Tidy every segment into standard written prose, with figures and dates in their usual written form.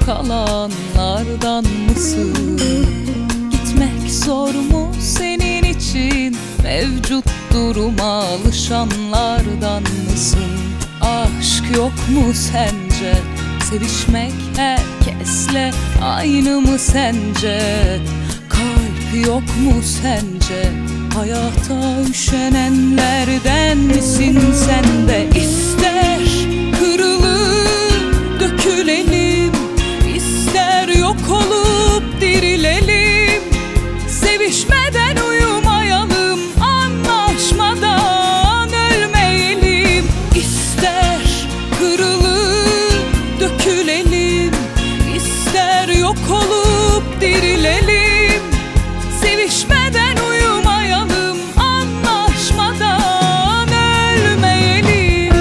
kalanlardan mısın? Gitmek zor mu senin için? Mevcut duruma alışanlardan mısın? Aşk yok mu sence? Sevişmek herkesle aynı mı sence? Kalp yok mu sence? Hayata üşenenlerden misin sen de? İster kırılıp dökülelim, ister yok olup dirilelim. Sevişmeden uyumayalım, anlaşmadan ölmeyelim. İster kırılıp dökülelim, ister yok olup dirilelim. Sevişmeden uyumayalım, anlaşmadan ölmeyelim.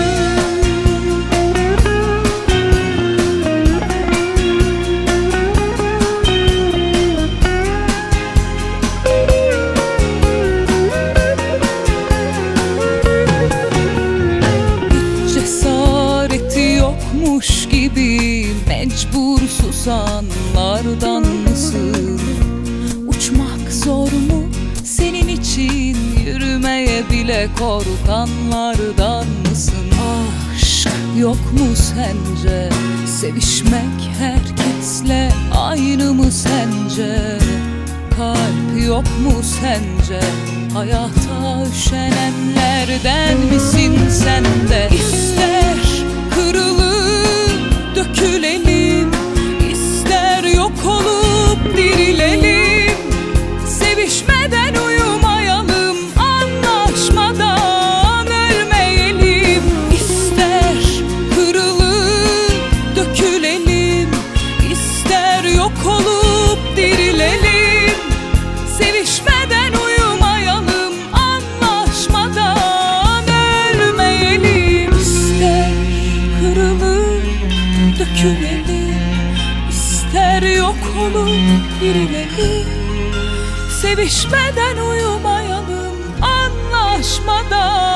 Hiç cesareti yokmuş gibi mecbur susanlardan mısın? Uçmak zor mu senin için? Yürümeye bile korkanlardan mısın? Aşk yok mu sence? Sevişmek herkesle aynı mı sence? Kalp yok mu sence? Hayata üşenenlerden misin sen de? İster kırılıp dökülelim, ister yok olup dirilelim. Sevişmeden uyumayalım, anlaşmadan ölmeyelim. İster kırılıp dökülelim, ister yok olup dirilelim. Sevişmeden uyumayalım, anlaşmadan ölmeyelim. İster kırılıp dökülelim, ister yok olup dirilelim. Sevişmeden uyumayalım, anlaşmadan